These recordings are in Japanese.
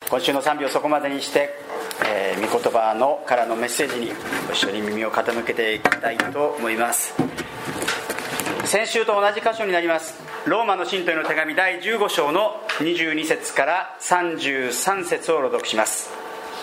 今週の賛美をそこまでにして、御言葉のからのメッセージにご一緒に耳を傾けていきたいと思います。先週と同じ箇所になります。ローマの信徒への手紙第15章の22節から33節を朗読します。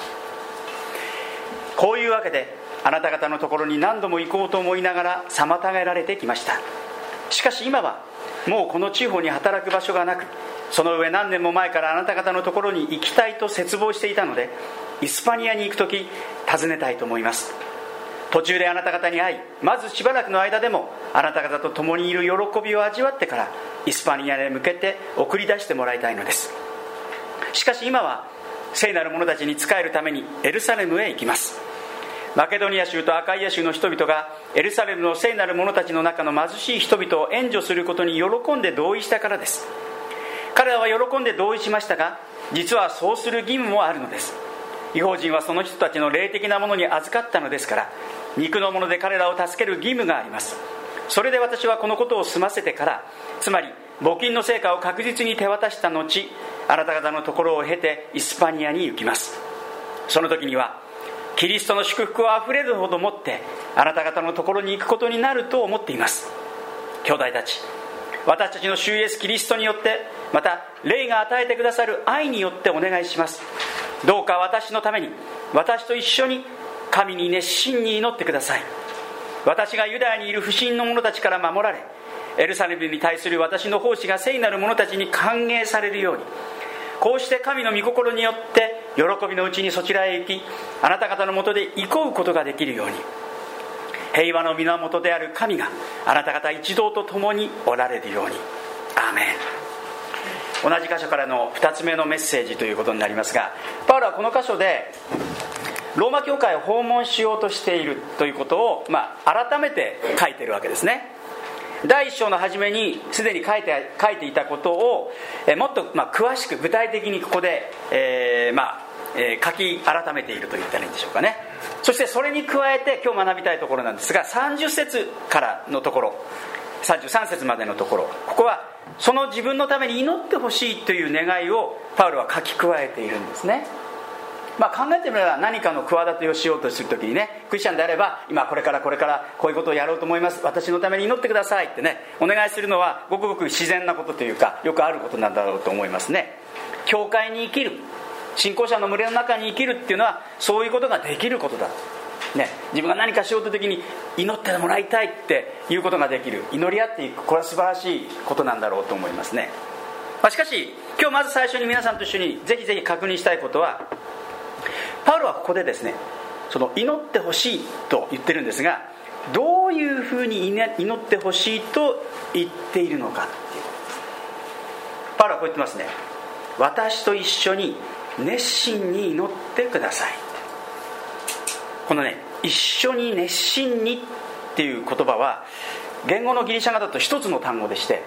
こういうわけであなた方のところに何度も行こうと思いながら妨げられてきました。しかし今はもうこの地方に働く場所がなく、その上何年も前からあなた方のところに行きたいと切望していたので、イスパニアに行くとき訪ねたいと思います。途中であなた方に会い、まずしばらくの間でもあなた方と共にいる喜びを味わってからイスパニアへ向けて送り出してもらいたいのです。しかし今は聖なる者たちに仕えるためにエルサレムへ行きます。マケドニア州とアカイア州の人々がエルサレムの聖なる者たちの中の貧しい人々を援助することに喜んで同意したからです。彼らは喜んで同意しましたが、実はそうする義務もあるのです。異邦人はその人たちの霊的なものに預かったのですから、肉のもので彼らを助ける義務があります。それで私はこのことを済ませてから、つまり募金の成果を確実に手渡した後、あなた方のところを経てイスパニアに行きます。その時にはキリストの祝福をあふれるほど持ってあなた方のところに行くことになると思っています。兄弟たち、私たちの主イエスキリストによって、また霊が与えてくださる愛によってお願いします。どうか私のために、私と一緒に神に熱心に祈ってください。私がユダヤにいる不信の者たちから守られ、エルサレムに対する私の奉仕が聖なる者たちに歓迎されるように、こうして神の御心によって喜びのうちにそちらへ行き、あなた方のもとで憩うことができるように、平和の源である神があなた方一同と共におられるように。アーメン。同じ箇所からの2つ目のメッセージということになりますが、パウロはこの箇所でローマ教会を訪問しようとしているということを、改めて書いているわけですね。第1章の初めにすでに書いていたことをもっと詳しく具体的にここで、書き改めていると言ったらいいんでしょうかね。そしてそれに加えて今日学びたいところなんですが、30節からのところ、33節までのところ、ここはその自分のために祈ってほしいという願いをパウロは書き加えているんですね。考えてみれば、何かの企てをしようとするときにね、クリスチャンであれば、今これからこういうことをやろうと思います、私のために祈ってくださいってね、お願いするのはごくごく自然なことというか、よくあることなんだろうと思いますね。教会に生きる、信仰者の群れの中に生きるっていうのはそういうことができることだ、ね、自分が何かしようというときに祈ってもらいたいっていうことができる、祈り合っていく、これは素晴らしいことなんだろうと思いますね。しかし今日まず最初に皆さんと一緒にぜひぜひ確認したいことは、パウロはここでですね、その祈ってほしいと言ってるんですが、どういうふうに祈ってほしいと言っているのかっていうことです。パウロはこう言ってますね。私と一緒に熱心に祈ってください。このね、一緒に熱心にっていう言葉は言語のギリシャ語だと一つの単語でして、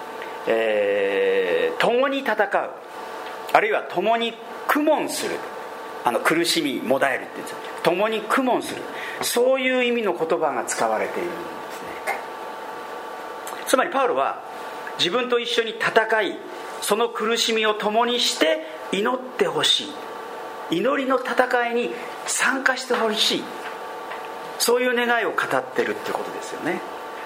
共に戦う、あるいは共に苦悶する、苦しみもだえるって言うんですよ。共に苦悶する、そういう意味の言葉が使われているんですね。つまりパウロは自分と一緒に戦い、その苦しみを共にして祈ってほしい、祈りの戦いに参加してほしい、そういう願いを語ってるってことですよね。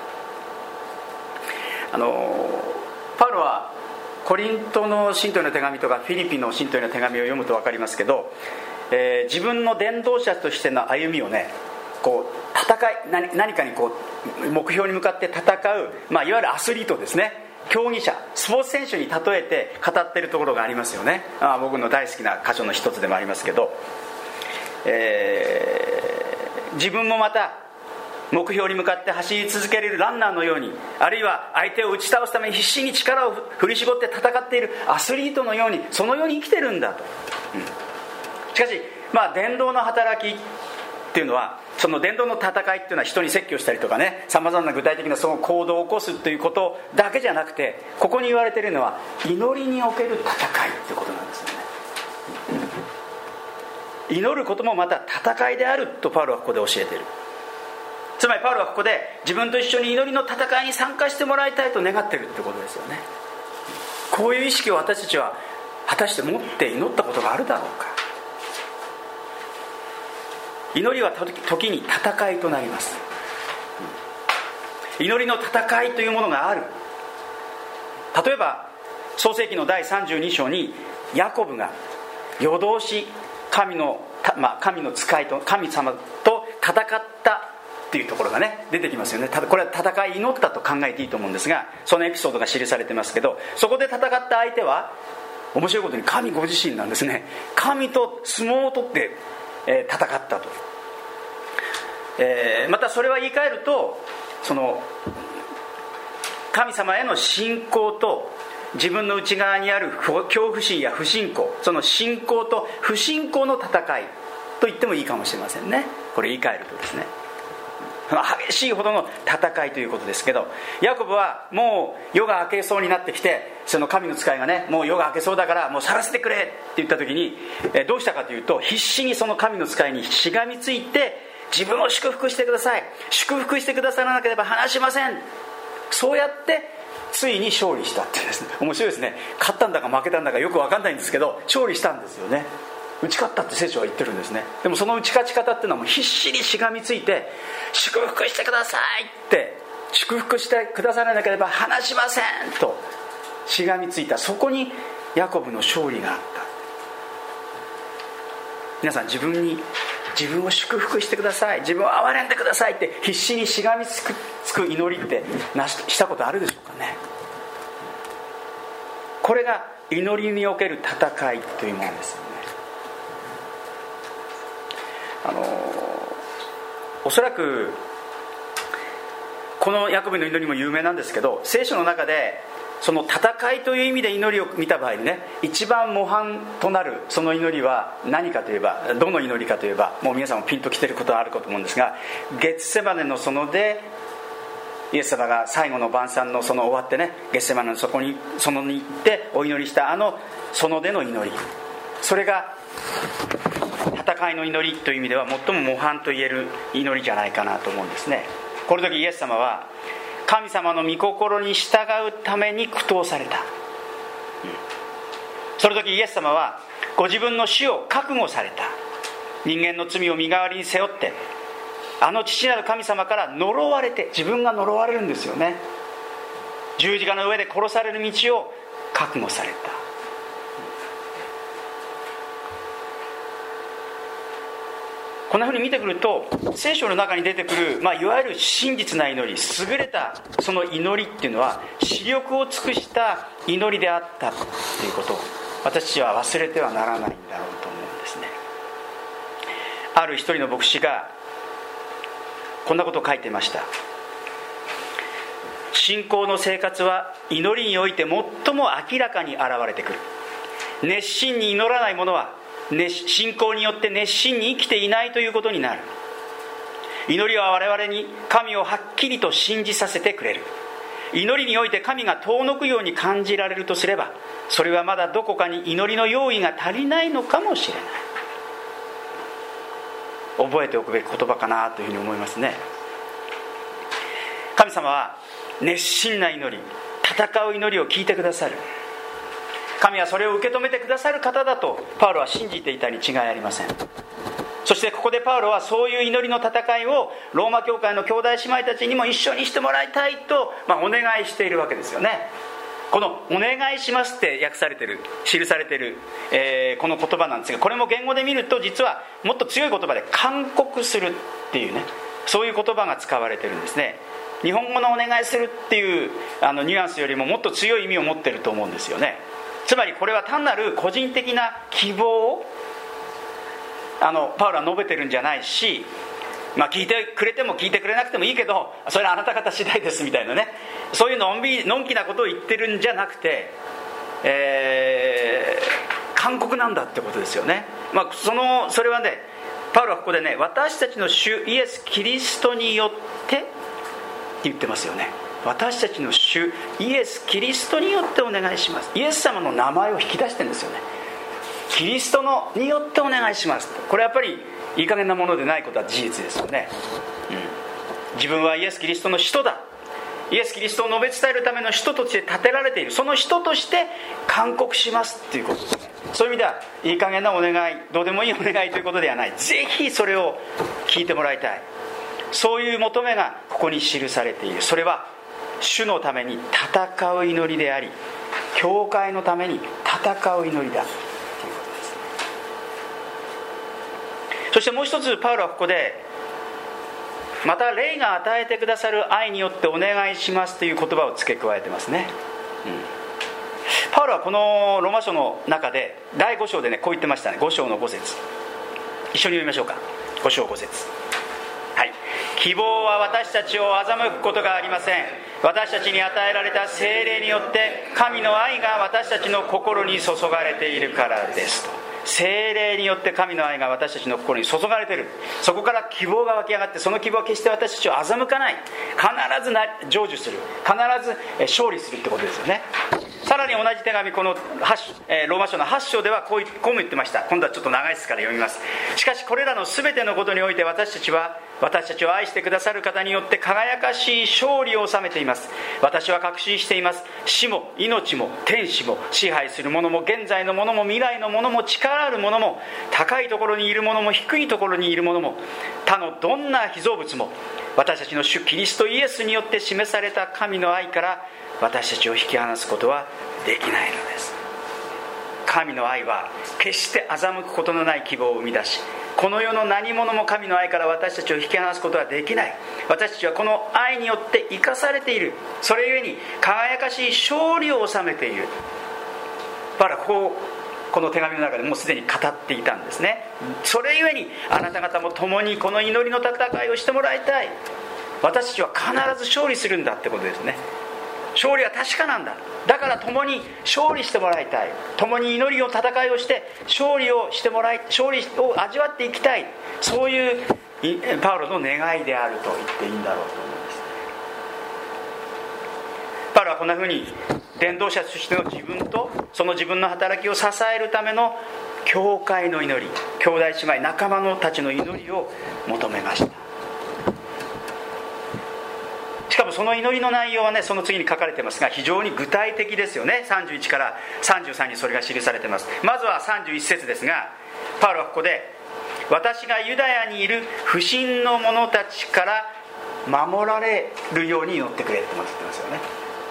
パウロはコリントの信徒への手紙とかフィリピンの信徒への手紙を読むと分かりますけど、自分の伝道者としての歩みをね、こう戦い、何かにこう目標に向かって戦う、いわゆるアスリートですね、競技者、スポーツ選手に例えて語っているところがありますよね。僕の大好きな箇所の一つでもありますけど、自分もまた目標に向かって走り続けれるランナーのように、あるいは相手を打ち倒すために必死に力を振り絞って戦っているアスリートのように、そのように生きてるんだと。しかし伝道の働きっていうのは、その伝道の戦いっていうのは人に説教したりとかね、さまざまな具体的なその行動を起こすということだけじゃなくて、ここに言われているのは祈りにおける戦いってことなんですよね。祈ることもまた戦いであるとパウロはここで教えている。つまりパウロはここで自分と一緒に祈りの戦いに参加してもらいたいと願っているってことですよね。こういう意識を私たちは果たして持って祈ったことがあるだろうか。祈りは時に戦いとなります。祈りの戦いというものがある。例えば創世記の第32章にヤコブが夜通し神の使いと神様と戦ったっていうところがね出てきますよね。これは戦い祈ったと考えていいと思うんですが、そのエピソードが記されてますけど、そこで戦った相手は面白いことに神ご自身なんですね。神と相撲を取って、戦ったと、またそれは言い換えると、その神様への信仰と自分の内側にある恐怖心や不信仰、その信仰と不信仰の戦いと言ってもいいかもしれませんね。これ言い換えるとですね、激しいほどの戦いということですけど、ヤコブはもう夜が明けそうになってきて、その神の使いがね、もう夜が明けそうだからもう去らせてくれって言った時に、どうしたかというと、必死にその神の使いにしがみついて、自分を祝福してください、祝福してくださらなければ離しません、そうやってついに勝利したってですね、面白いですね。勝ったんだか負けたんだかよく分かんないんですけど、勝利したんですよね。打ち勝ったって聖書は言ってるんですね。でもその打ち勝ち方っていうのはもう必死にしがみついて、祝福してくださいって、祝福してくださらなければ離しませんとしがみついた。そこにヤコブの勝利があった。皆さん、自分を祝福してください、自分を憐れんでくださいって必死にしがみつく祈りってしたことあるでしょうかね。これが祈りにおける戦いというものですよね。おそらくこのヤコブの祈りも有名なんですけど、聖書の中でその戦いという意味で祈りを見た場合にね、一番模範となるその祈りは何かといえば、どの祈りかといえば、もう皆さんもピンときてることはあるかと思うんですが、ゲッセマネの園でイエス様が最後の晩餐の終わってね、ゲッセマネの園に行ってお祈りした園での祈り、それが戦いの祈りという意味では最も模範と言える祈りじゃないかなと思うんですね。この時イエス様は神様の御心に従うために苦闘された。その時イエス様はご自分の死を覚悟された。人間の罪を身代わりに背負って、父なる神様から呪われて、自分が呪われるんですよね。十字架の上で殺される道を覚悟された。こんなふうに見てくると、聖書の中に出てくる、いわゆる真実な祈り、優れたその祈りっていうのは視力を尽くした祈りであったということを私たちは忘れてはならないんだろうと思うんですね。ある一人の牧師がこんなことを書いていました。信仰の生活は祈りにおいて最も明らかに現れてくる。熱心に祈らない者は信仰によって熱心に生きていないということになる。祈りは我々に神をはっきりと信じさせてくれる。祈りにおいて神が遠のくように感じられるとすれば、それはまだどこかに祈りの用意が足りないのかもしれない。覚えておくべき言葉かなというふうに思いますね。神様は熱心な祈り、戦う祈りを聞いてくださる。神はそれを受け止めてくださる方だとパウロは信じていたに違いありません。そしてここでパウロはそういう祈りの戦いをローマ教会の兄弟姉妹たちにも一緒にしてもらいたいと、お願いしているわけですよね。このお願いしますって訳されている、記されている、この言葉なんですが、これも言語で見ると実はもっと強い言葉で勧告するっていうね、そういう言葉が使われているんですね。日本語のお願いするっていうニュアンスよりももっと強い意味を持っていると思うんですよね。つまりこれは単なる個人的な希望をパウロは述べてるんじゃないし、聞いてくれても聞いてくれなくてもいいけど、それはあなた方次第ですみたいなね、そういうのんきなことを言ってるんじゃなくて、勧告なんだってことですよね。それはね、パウロはここでね、私たちの主イエス・キリストによってって言ってますよね。私たちの主イエス・キリストによってお願いします。イエス様の名前を引き出してるんですよね。キリストによってお願いします。これやっぱりいい加減なものでないことは事実ですよね。自分はイエス・キリストの使徒だ、 イエス・キリストを述べ伝えるための使徒として立てられている、その使徒として勧告しますっていうことですね。そういう意味ではいい加減なお願い、どうでもいいお願いということではない。ぜひそれを聞いてもらいたい、そういう求めがここに記されている。それは主のために戦う祈りであり、教会のために戦う祈りだということです。そしてもう一つ、パウロはここでまた霊が与えてくださる愛によってお願いしますという言葉を付け加えてますね。パウロはこのローマ書の中で第5章でね、こう言ってましたね。5章の5節、一緒に読みましょうか。5章5節、はい。希望は私たちを欺くことがありません。私たちに与えられた聖霊によって神の愛が私たちの心に注がれているからですと。聖霊によって神の愛が私たちの心に注がれている。そこから希望が湧き上がって、その希望は決して私たちを欺かない、必ず成就する、必ず勝利するってことですよね。さらに同じ手紙、このローマ書の8章ではこうも言ってました。今度はちょっと長いですから読みます。しかしこれらの全てのことにおいて私たちを愛してくださる方によって輝かしい勝利を収めています。私は確信しています。死も命も天使も支配するものも現在のものも未来のものも力あるものも高いところにいるものも低いところにいるものも他のどんな被造物も私たちの主キリストイエスによって示された神の愛から私たちを引き離すことはできないのです。神の愛は決して欺くことのない希望を生み出し、この世の何者も神の愛から私たちを引き離すことはできない。私たちはこの愛によって生かされている。それゆえに輝かしい勝利を収めている。パウロはこの手紙の中でもうすでに語っていたんですね。それゆえにあなた方も共にこの祈りの戦いをしてもらいたい。私たちは必ず勝利するんだってことですね。勝利は確かなんだ。だから共に勝利してもらいたい。共に祈りを戦いをして勝利をしてもらい、勝利を味わっていきたい。そういうパウロの願いであると言っていいんだろうと思います。パウロはこんなふうに伝道者としての自分とその自分の働きを支えるための教会の祈り、兄弟姉妹仲間たちの祈りを求めました。しかもその祈りの内容はね、その次に書かれてますが非常に具体的ですよね。31から33にそれが記されています。まずは31節ですが、パウロはここで私がユダヤにいる不信の者たちから守られるように祈ってくれって言ってますよね。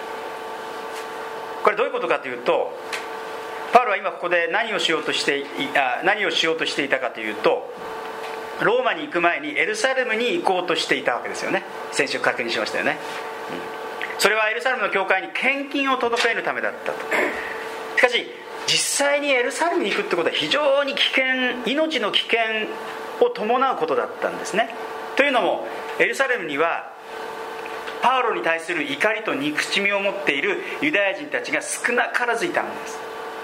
これどういうことかというと、パウロは今ここで何をしようとしていたかというと、ローマに行く前にエルサレムに行こうとしていたわけですよね。先週確認しましたよね。それはエルサレムの教会に献金を届けるためだったと。しかし実際にエルサレムに行くってことは非常に危険、命の危険を伴うことだったんですね。というのもエルサレムにはパウロに対する怒りと憎しみを持っているユダヤ人たちが少なからずいたんです。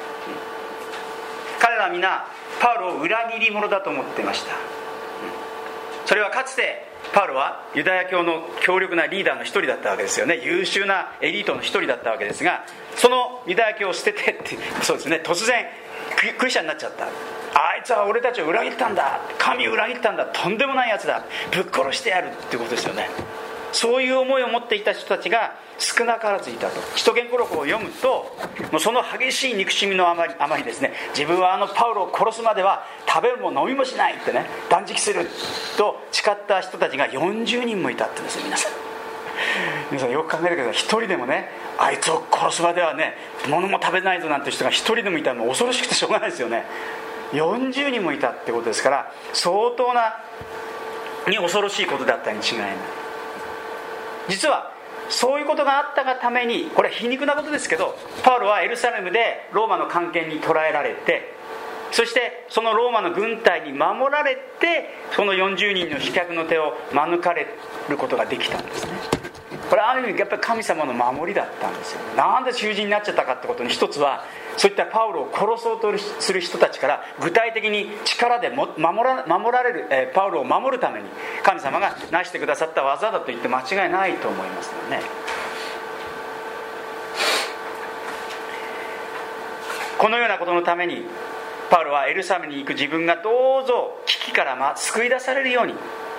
彼らは皆パウロを裏切り者だと思っていました。それはかつてパウロはユダヤ教の強力なリーダーの一人だったわけですよね。優秀なエリートの一人だったわけですが、そのユダヤ教を捨ててそうですね、突然クリスチャンになっちゃった。あいつは俺たちを裏切ったんだ、神を裏切ったんだ、とんでもないやつだ、ぶっ殺してやるってことですよね。そういう思いを持っていた人たちが少なからずいたと。使徒言語録を読むと、もうその激しい憎しみのあまりですね、自分はパウロを殺すまでは食べるも飲みもしないってね、断食すると誓った人たちが40人もいたってですね。皆さんよく考えてください。一人でもね、あいつを殺すまではね物も食べないぞなんて人が一人でもいたらもう恐ろしくてしょうがないですよね。40人もいたってことですから、相当に恐ろしいことだったに違いない。実はそういうことがあったがために、これは皮肉なことですけど、パウロはエルサレムでローマの官権に捕らえられて、そしてそのローマの軍隊に守られて、その40人の飛脚の手を免れることができたんですね。これはある意味やっぱり神様の守りだったんですよ。なんで囚人になっちゃったかってことに一つは、そういったパウロを殺そうとする人たちから具体的に力で守られる、パウロを守るために神様が成してくださった技だと言って間違いないと思いますよね。このようなことのためにパウロはエルサレムに行く自分がどうぞ危機から救い出されるように、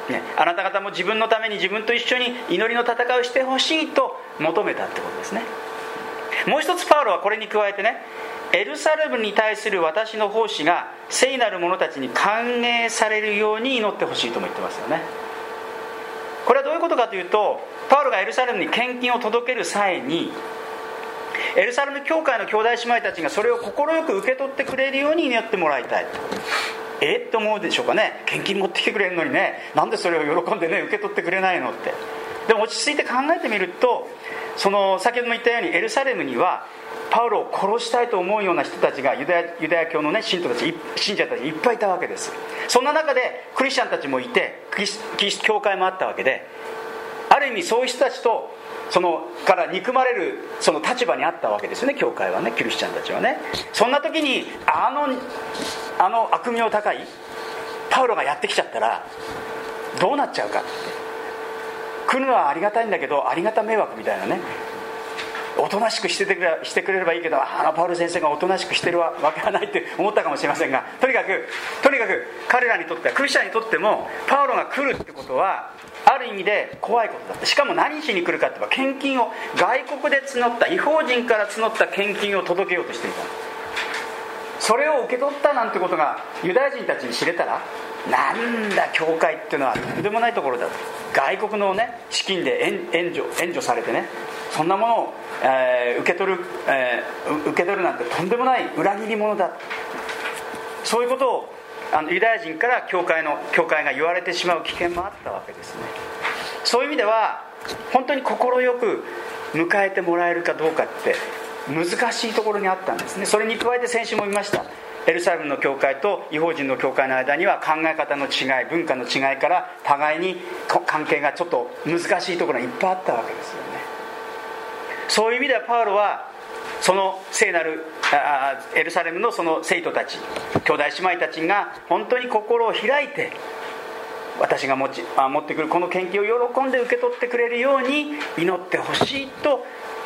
あなた方も自分のために自分と一緒に祈りの戦いをしてほしいと求めたってことですね。もう一つパウロはこれに加えてね、エルサレムに対する私の奉仕が聖なる者たちに歓迎されるように祈ってほしいとも言ってますよね。これはどういうことかというと、パウロがエルサレムに献金を届ける際に、エルサレム教会の兄弟姉妹たちがそれを快く受け取ってくれるように祈ってもらいたい。って思うでしょうかね。献金持ってきてくれるのにね、なんでそれを喜んでね受け取ってくれないのって。でも落ち着いて考えてみると、その先ほども言ったようにエルサレムにはパウロを殺したいと思うような人たちがユダヤ教の、信者たちいっぱいいたわけです。そんな中でクリスチャンたちもいて、教会もあったわけで、ある意味そういう人たちとから憎まれるその立場にあったわけですよね、教会はね、クリスチャンたちはね。そんな時にあの悪名高いパウロがやってきちゃったらどうなっちゃうかって。来るのはありがたいんだけど、ありがた迷惑みたいなね。おとなしくしてくれればいいけど、パウロ先生がおとなしくしてるわけはないって思ったかもしれませんが、とにかく彼らにとっては、クリスチャンにとってもパウロが来るってことはある意味で怖いことだった。しかも何しに来るかって言えば、献金を、外国で募った異邦人から募った献金を届けようとしていた。それを受け取ったなんてことがユダヤ人たちに知れたら、なんだ教会っていうのはとんでもないところだと。外国のね資金で援助されてね、そんなものを、受け取るなんてとんでもない裏切り者だ。そういうことをユダヤ人から教会が言われてしまう危険もあったわけですね。そういう意味では本当に快く迎えてもらえるかどうかって難しいところにあったんですね。それに加えて先週も言いました、エルサレムの教会と異邦人の教会の間には考え方の違い、文化の違いから互いに関係がちょっと難しいところがいっぱいあったわけですよね。そういう意味ではパウロはその聖なるエルサレムのその生徒たち、兄弟姉妹たちが本当に心を開いて、私が持ってくるこの献金を喜んで受け取ってくれるように祈ってほしいと、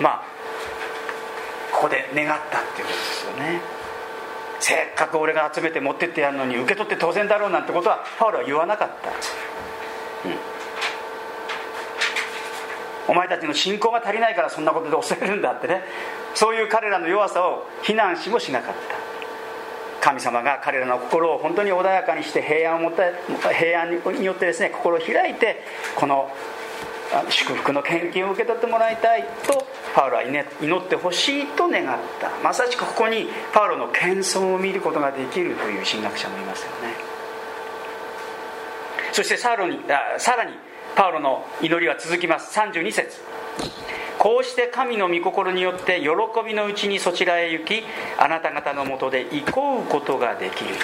ここで願ったっていうことですよね。せっかく俺が集めて持ってってやるのに受け取って当然だろうなんてことはパウロは言わなかった。お前たちの信仰が足りないからそんなことで恐れるんだってね、そういう彼らの弱さを非難しもしなかった。神様が彼らの心を本当に穏やかにして、平安によってですね、心を開いてこの祝福の献金を受け取ってもらいたいとパウロは祈ってほしいと願った。まさしくここにパウロの謙遜を見ることができるという神学者もいますよね。そしてさらにパウロの祈りは続きます。32節、こうして神の御心によって喜びのうちにそちらへ行き、あなた方のもとで憩うことができるよ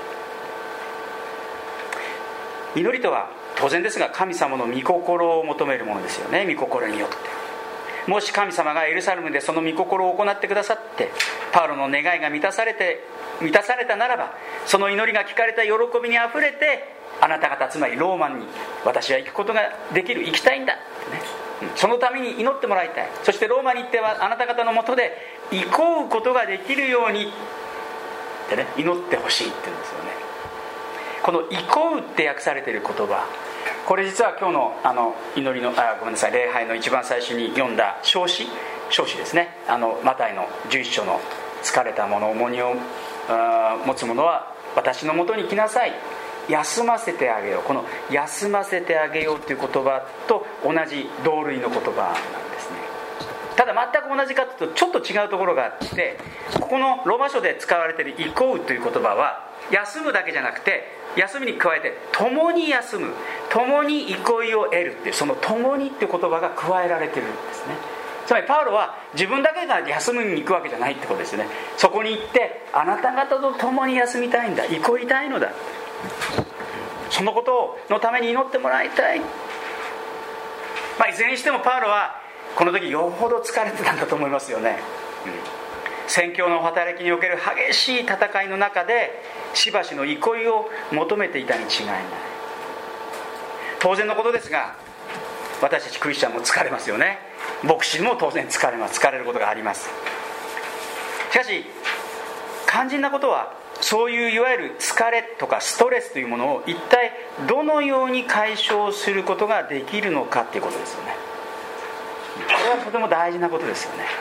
うに。祈りとは当然ですが神様の御心を求めるものですよね。御心によって、もし神様がエルサレムでその御心を行ってくださって、パウロの願いが満たされたならば、その祈りが聞かれた喜びにあふれて、あなた方、つまりローマに私は行くことができる、行きたいんだ、そのために祈ってもらいたい。そしてローマに行ってはあなた方のもとで憩うことができるようにってね、祈ってほしいって言うんですよね。この憩うって訳されている言葉、これ実は今日の祈りの礼拝の一番最初に読んだ召使ですね。マタイの11章の疲れた者、重荷を持つ者は私のもとに来なさい、休ませてあげよう。この休ませてあげようという言葉と同じ同類の言葉なんですね。ただ全く同じかというとちょっと違うところがあって、ここのローマ書で使われている憩うという言葉は休むだけじゃなくて、休みに加えて共に休む、共に憩いを得るっていう、その共にっていう言葉が加えられてるんですね。つまりパウロは自分だけが休みに行くわけじゃないってことですね。そこに行ってあなた方と共に休みたいんだ、憩いたいのだ、そのことのために祈ってもらいたい。いずれにしてもパウロはこの時よほど疲れてたんだと思いますよね。宣教の働きにおける激しい戦いの中でしばしの憩いを求めていたに違いない。当然のことですが、私たちクリスチャンも疲れますよね。牧師も当然疲れることがあります。しかし肝心なことは、 そういういわゆる疲れとかストレスというものを一体どのように解消することができるのかということですよね。これはとても大事なことですよね。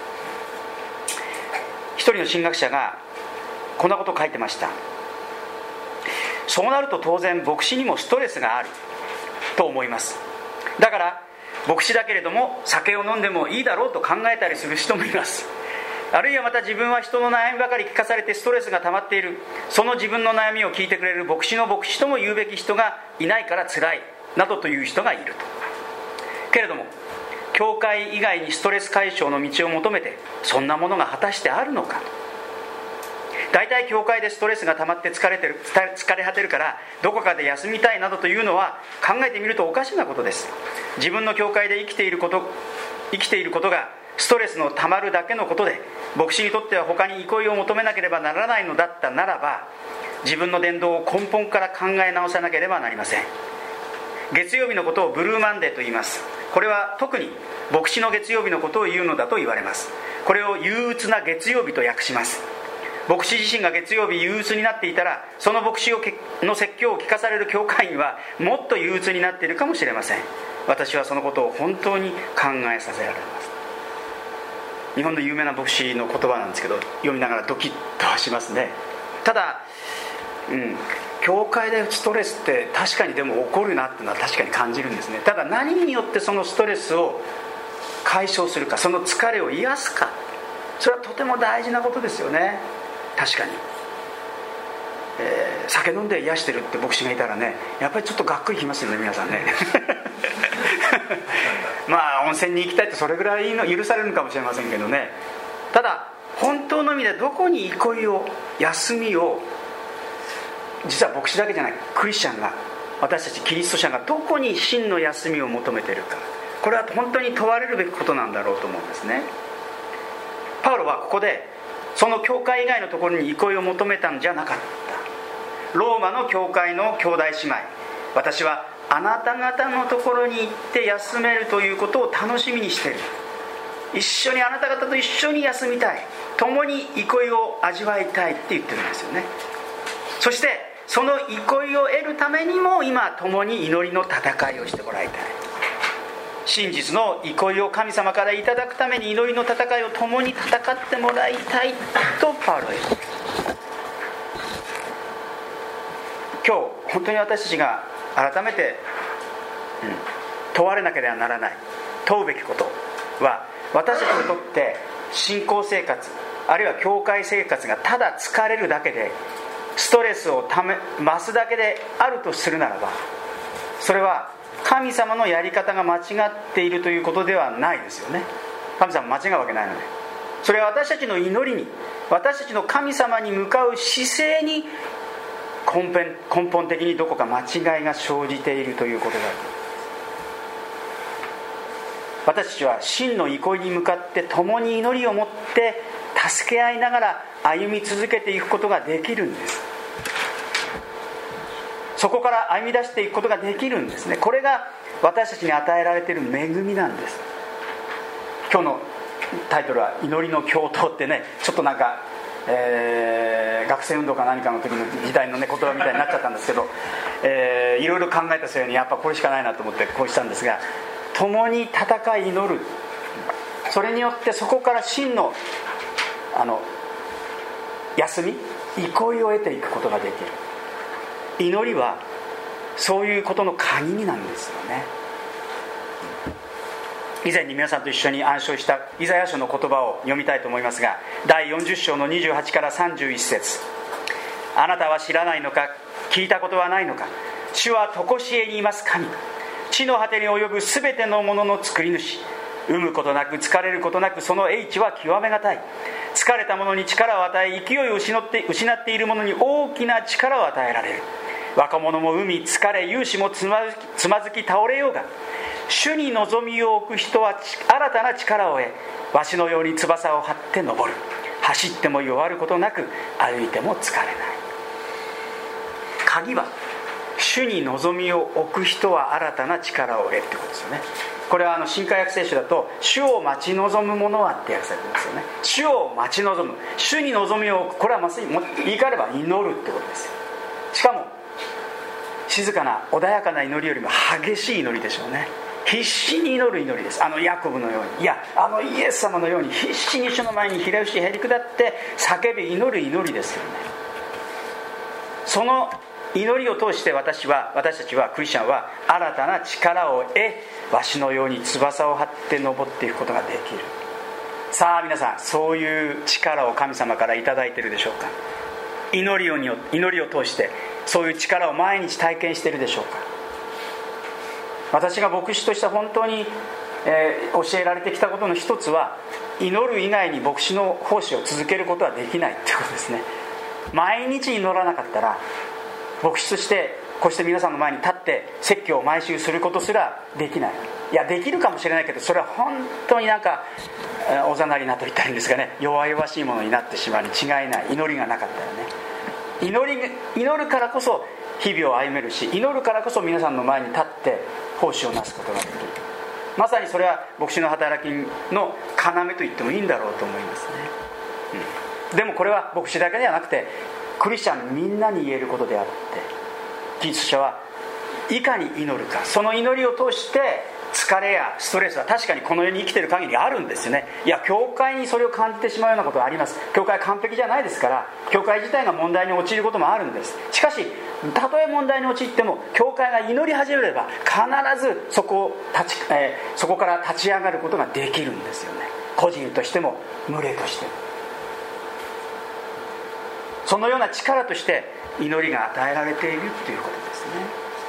一人の神学者がこんなことを書いてました。そうなると当然牧師にもストレスがあると思います。だから牧師だけれども酒を飲んでもいいだろうと考えたりする人もいます。あるいはまた自分は人の悩みばかり聞かされてストレスが溜まっている、その自分の悩みを聞いてくれる牧師の牧師とも言うべき人がいないから辛いなどという人がいると。けれども教会以外にストレス解消の道を求めてそんなものが果たしてあるのか。大体教会でストレスが溜まって疲れ果てるからどこかで休みたいなどというのは考えてみるとおかしなことです。自分の教会で生きていることがストレスの溜まるだけのことで、牧師にとっては他に憩いを求めなければならないのだったならば、自分の伝道を根本から考え直さなければなりません。月曜日のことをブルーマンデーと言います。これは特に牧師の月曜日のことを言うのだと言われます。これを憂鬱な月曜日と訳します。牧師自身が月曜日憂鬱になっていたら、その牧師の説教を聞かされる教会員はもっと憂鬱になっているかもしれません。私はそのことを本当に考えさせられます。日本の有名な牧師の言葉なんですけど、読みながらドキッとしますね。ただ、教会でストレスって確かにでも起こるなっていうのは確かに感じるんですね。ただ何によってそのストレスを解消するか、その疲れを癒すか、それはとても大事なことですよね。確かに、酒飲んで癒してるって牧師がいたらね、やっぱりちょっとがっくりきますよね、皆さんねまあ温泉に行きたいってそれぐらいの許されるのかもしれませんけどね。ただ本当の意味でどこに憩いを休みを、実は牧師だけじゃないクリスチャンが、私たちキリスト者がどこに真の休みを求めているか、これは本当に問われるべきことなんだろうと思うんですね。パウロはここでその教会以外のところに憩いを求めたんじゃなかった。ローマの教会の兄弟姉妹、私はあなた方のところに行って休めるということを楽しみにしている。一緒にあなた方と一緒に休みたい、共に憩いを味わいたいって言ってるんですよね。そしてその憩いを得るためにも今共に祈りの戦いをしてもらいたい。真実の憩いを神様からいただくために祈りの戦いを共に戦ってもらいたいとパウロは言う。今日本当に私たちが改めて、問われなければならない、問うべきことは、私たちにとって信仰生活あるいは教会生活がただ疲れるだけでストレスを増すだけであるとするならば、それは神様のやり方が間違っているということではないですよね。神様間違うわけないので、それは私たちの祈りに、私たちの神様に向かう姿勢に根本的にどこか間違いが生じているということだ。私たちは真の憩いに向かって共に祈りを持って助け合いながら歩み続けていくことができるんです。そこから歩み出していくことができるんですね。これが私たちに与えられている恵みなんです。今日のタイトルは祈りの共闘ってね、ちょっとなんか、学生運動か何かの時の時代の、ね、言葉みたいになっちゃったんですけど、いろいろ考えた末にやっぱこれしかないなと思ってこうしたんですが、共に戦い祈る、それによってそこから真の休み、憩いを得ていくことができる。祈りはそういうことの鍵なんですよね。以前に皆さんと一緒に暗唱したイザヤ書の言葉を読みたいと思いますが、第40章の28から31節、あなたは知らないのか、聞いたことはないのか、主は常しえにいます神、地の果てに及ぶすべてのものの作り主、産むことなく疲れることなく、その英知は極めがたい。疲れた者に力を与え、勢いを失っている者に大きな力を与えられる。若者も産み疲れ、勇士もつまずき倒れようが、主に望みを置く人は新たな力を得、わしのように翼を張って登る。走っても弱ることなく、歩いても疲れない。鍵は主に望みを置く人は新たな力を得ってことですよね。これは新海訳聖書だと主を待ち望む者はって訳されてますよね。主を待ち望む、主に望みを置く、これはまさに言い換えれば祈るってことですよ。しかも静かな穏やかな祈りよりも激しい祈りでしょうね。必死に祈る祈りです。ヤコブのように、いやイエス様のように必死に主の前にひれ伏しへり下って叫び祈る祈りですよね。その祈りを通して私たちはクリスチャンは新たな力を得、わしのように翼を張って登っていくことができる。さあ皆さん、そういう力を神様からいただいているでしょうか。祈りを通してそういう力を毎日体験しているでしょうか。私が牧師として本当に、教えられてきたことの一つは、祈る以外に牧師の奉仕を続けることはできないということですね。毎日祈らなかったら牧師としてこうして皆さんの前に立って説教を毎週することすらできない。いや、できるかもしれないけど、それは本当におざなりなと言ったらいいんですかね、弱々しいものになってしまうに違いない。祈りがなかったらね、祈るからこそ日々を歩めるし、祈るからこそ皆さんの前に立って奉仕をなすことができる。まさにそれは牧師の働きの要と言ってもいいんだろうと思いますね。でもこれは牧師だけではなくてクリスチャンみんなに言えることであって、キリスト者はいかに祈るか、その祈りを通して疲れやストレスは確かにこの世に生きている限りあるんですよね。いや、教会にそれを感じてしまうようなことはあります。教会は完璧じゃないですから、教会自体が問題に陥ることもあるんです。しかしたとえ問題に陥っても教会が祈り始めれば必ずそこから立ち上がることができるんですよね。個人としても群れとしても。そのような力として祈りが与えられているということですね。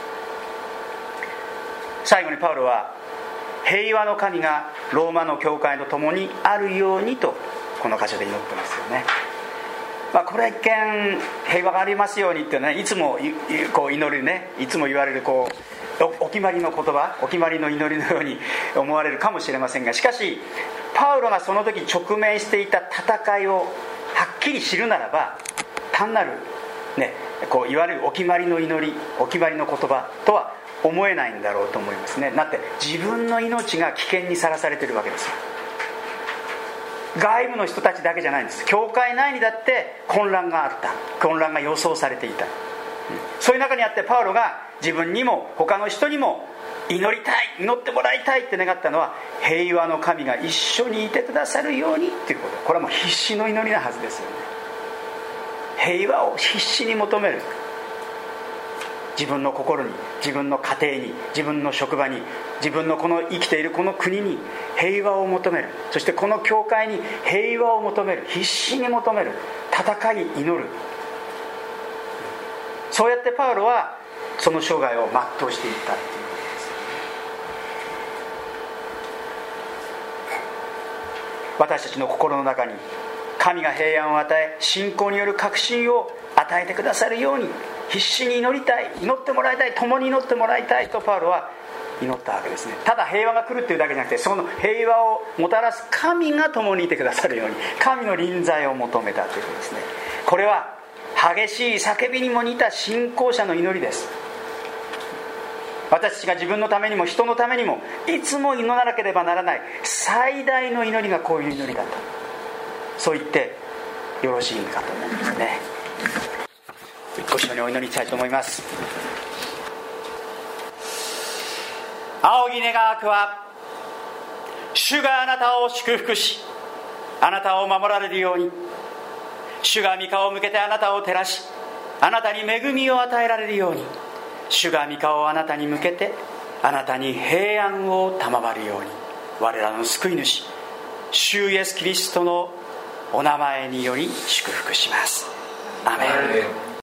最後にパウロは、平和の神がローマの教会と共にあるようにとこの箇所で祈ってますよね。これは一見平和がありますようにっていうのは、いつもこう祈るね、いつも言われるお決まりの言葉、お決まりの祈りのように思われるかもしれませんが、しかしパウロがその時直面していた戦いをはっきり知るならば、単なるね、いわゆるお決まりの祈り、お決まりの言葉とは思えないんだろうと思いますね。だって自分の命が危険にさらされているわけですよ。外部の人たちだけじゃないんです。教会内にだって混乱があった、混乱が予想されていた。そういう中にあってパウロが自分にも他の人にも祈りたい、祈ってもらいたいって願ったのは、平和の神が一緒にいてくださるようにっていうこと。これはもう必死の祈りなはずですよね。平和を必死に求める。自分の心に、自分の家庭に、自分の職場に、自分のこの生きているこの国に平和を求める。そしてこの教会に平和を求める、必死に求める、戦い、祈る。そうやってパウロはその生涯を全うしていったっていうことです。私たちの心の中に神が平安を与え、信仰による確信を与えてくださるように必死に祈りたい、祈ってもらいたい、共に祈ってもらいたいとパウロは祈ったわけですね。ただ平和が来るっていうだけじゃなくて、その平和をもたらす神が共にいてくださるように神の臨在を求めたということですね。これは激しい叫びにも似た信仰者の祈りです。私たちが自分のためにも人のためにもいつも祈らなければならない最大の祈りがこういう祈りだと、そう言ってよろしいかと思うんですね。ご一緒にお祈りしたいと思います。仰ぎ願わくは、主があなたを祝福しあなたを守られるように、主が御顔を向けてあなたを照らしあなたに恵みを与えられるように、主が御顔をあなたに向けてあなたに平安を賜るように、我らの救い主主イエスキリストのお名前により祝福します。アメン。